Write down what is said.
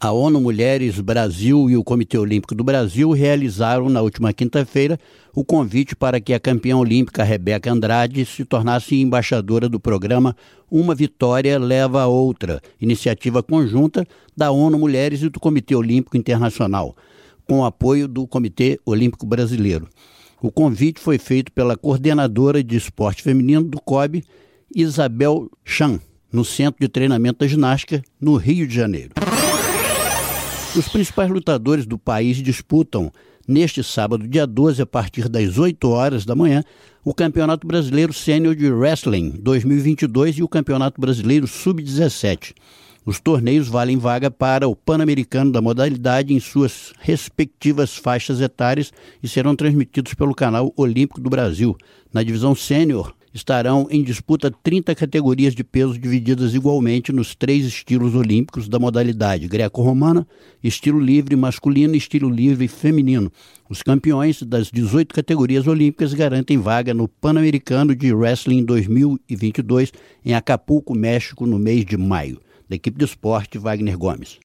A ONU Mulheres Brasil e o Comitê Olímpico do Brasil realizaram na última quinta-feira o convite para que a campeã olímpica Rebeca Andrade se tornasse embaixadora do programa Uma Vitória Leva a Outra, iniciativa conjunta da ONU Mulheres e do Comitê Olímpico Internacional, com o apoio do Comitê Olímpico Brasileiro. O convite foi feito pela coordenadora de esporte feminino do COB, Isabel Chan, no Centro de Treinamento da Ginástica, no Rio de Janeiro. Os principais lutadores do país disputam, neste sábado, dia 12, a partir das 8 horas da manhã, o Campeonato Brasileiro Sênior de Wrestling 2022 e o Campeonato Brasileiro Sub-17. Os torneios valem vaga para o Pan-Americano da modalidade em suas respectivas faixas etárias e serão transmitidos pelo Canal Olímpico do Brasil. Na divisão Sênior, estarão em disputa 30 categorias de peso divididas igualmente nos 3 estilos olímpicos da modalidade: greco-romana, estilo livre masculino e estilo livre feminino. Os campeões das 18 categorias olímpicas garantem vaga no Pan-Americano de Wrestling 2022 em Acapulco, México, no mês de maio. Da equipe de esporte, Wagner Gomes.